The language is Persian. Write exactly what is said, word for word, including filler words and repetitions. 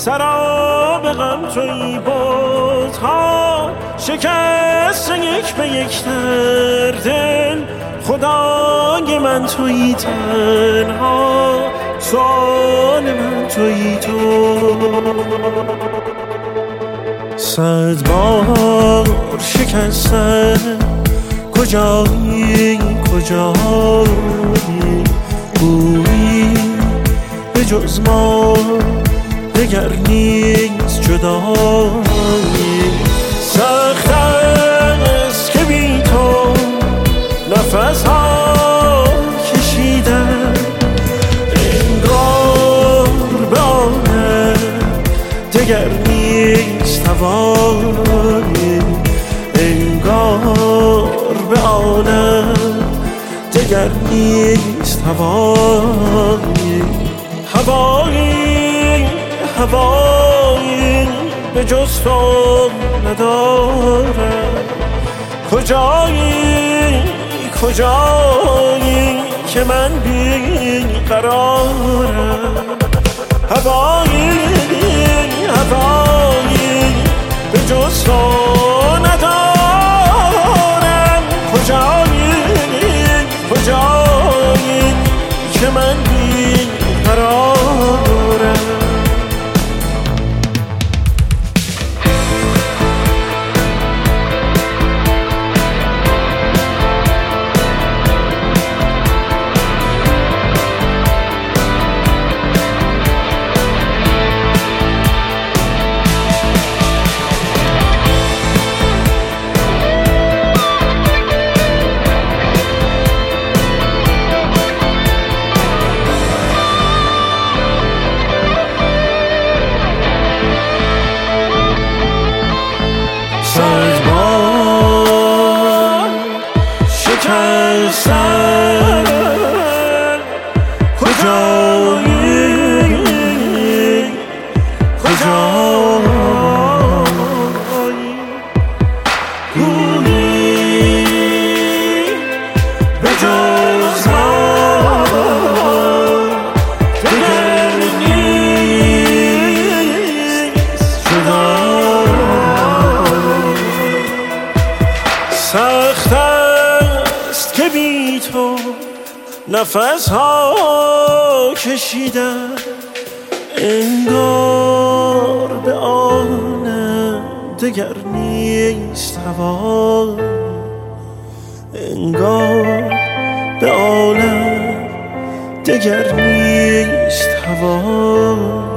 سراب غم تویی، بت‌ها شکست یک به یک در دل، خدای من تویی تنها، سوال من تویی تو. صد بار شکستن کجایی کجایی، گویی به جز ما دگر نیست جدایی. سخت است که بی تو نفس ها کشیدم، انگار به آنم دگر نیست هوایی، انگار به آنم دگر نیست هوایی. هوایی هوایی به جز تو ندارم، کجایی کجایی که من بی قرارم. هوایی هوایی به جز تو ندارم، کجایی کجایی که من بی قرارم. صد بار شکستن کجایی کجایی، گویی به جز ما دگر نیست جدایی. سخت است که بی تو نفس ها کشیدم، انگار به آنم دگر نیست هوا، انگار به آنم دگر نیست هوا.